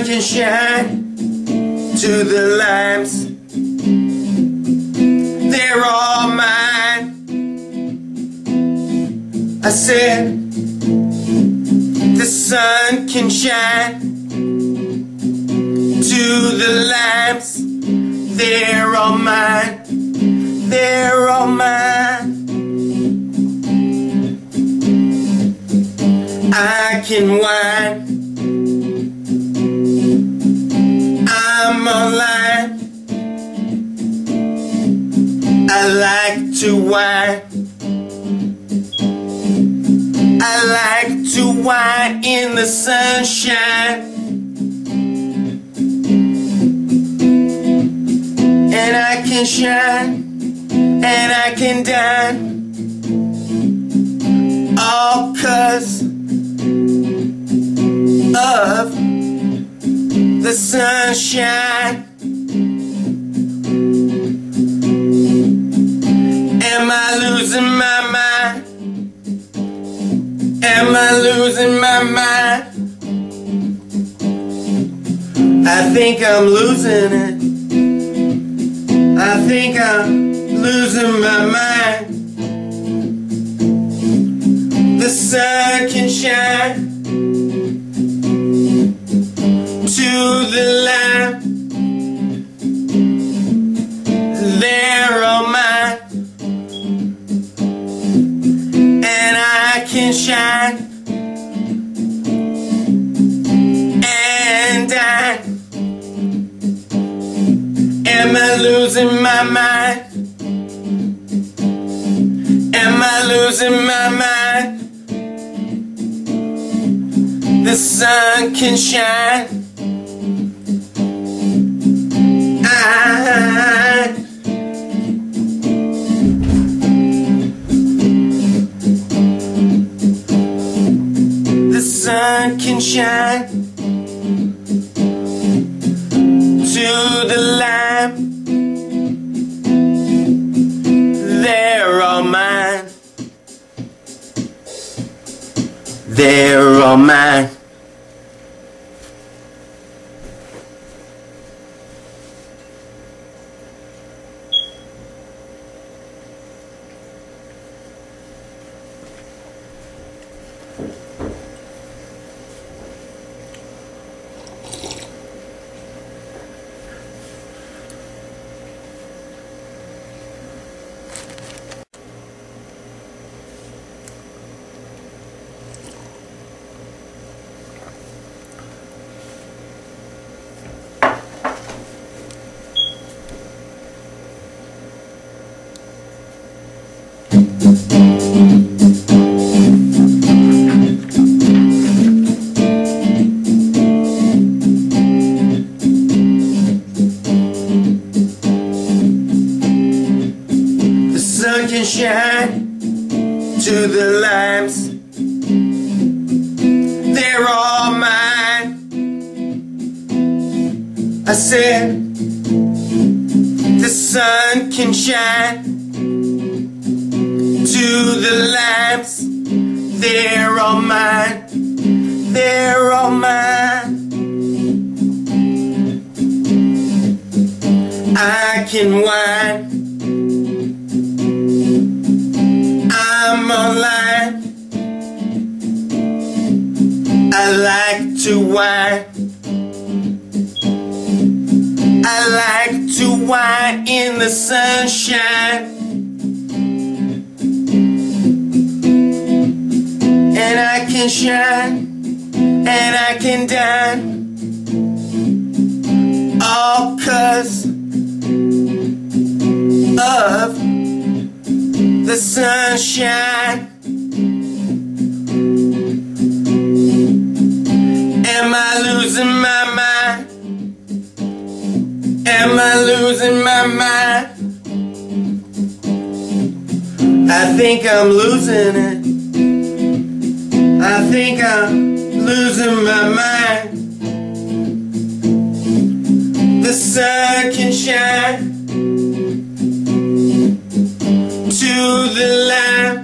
can shine to the lamps. They're all mine. I said the sun can shine to the lamps. They're all mine. They're all mine. I can whine. I'm online. I like to whine. I like to whine in the sunshine. And I can shine. And I can dine. All 'cause of the sunshine. Am I losing my mind? Am I losing my mind? I think I'm losing it. I think I'm losing my mind. The sun can shine to the lamp. They're all mine. And I can shine and dine. Am I losing my mind? Am I losing my mind? The sun can shine. The sun can shine to the lamp. They're all mine. They're all mine. The sun can shine to the lamps. They're all mine. I said the sun can shine to the lamps. They're all mine. They're all mine. I can whine. I'm online. I like to whine. I like to whine in the sunshine. And I can shine. And I can dine. All 'cause of the sunshine. Am I losing my mind? Am I losing my mind? I think I'm losing it. I think I'm losing my mind. The sun can shine to the lamp.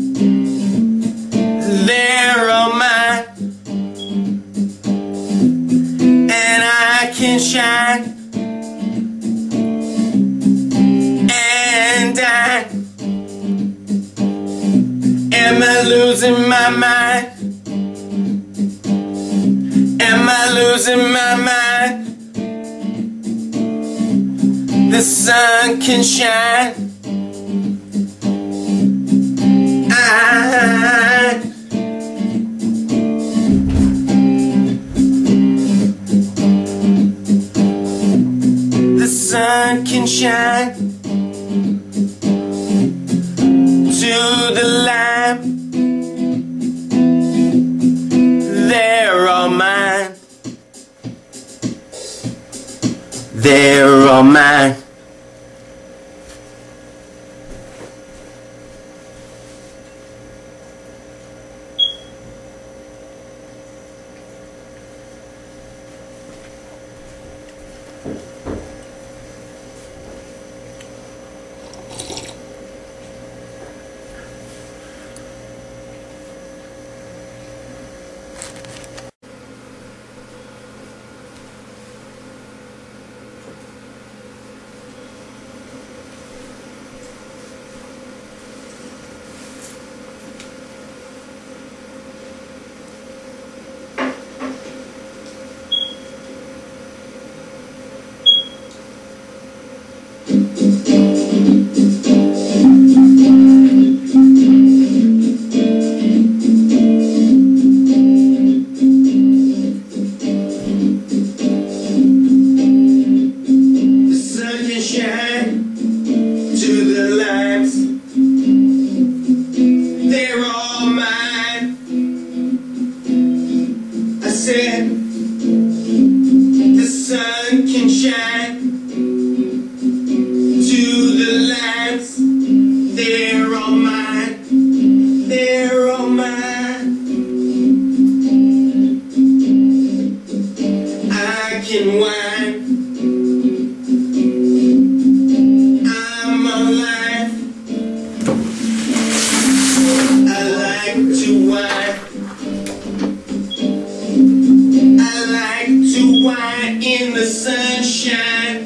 They're all mine. shine, and I am I losing my mind? Am I losing my mind? The sun can shine. The sun can shine to the lamp. They're all mine. They're all mine. The sun can shine to the lights. They're all mine. They're all mine. I can whine. I'm alive. I like to whine. In the sunshine,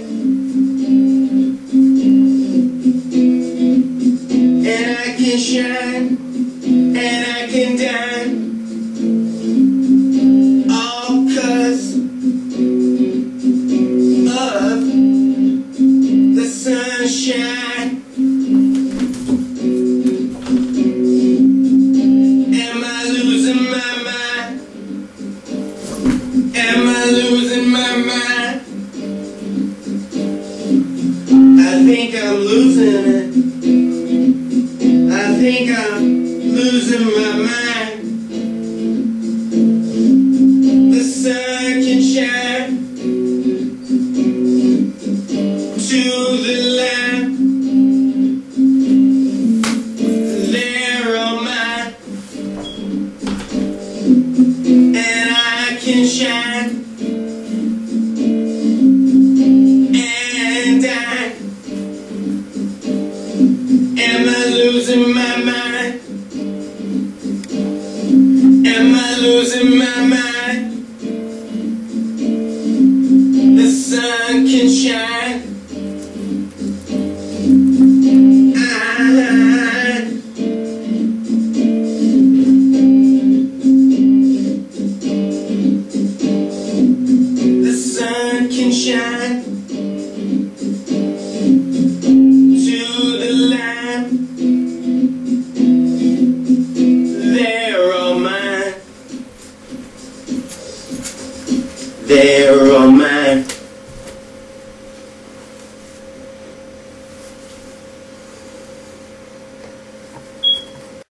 and I can shine, and I can dine, all 'cause of the sunshine. Am I losing my mind? Am I losing my mind? I think I'm losing it. I think I'm losing my mind. The sun can shine to the land. They're all mine, and I can shine. Am I losing my mind? Am I losing my mind? The sun can shine.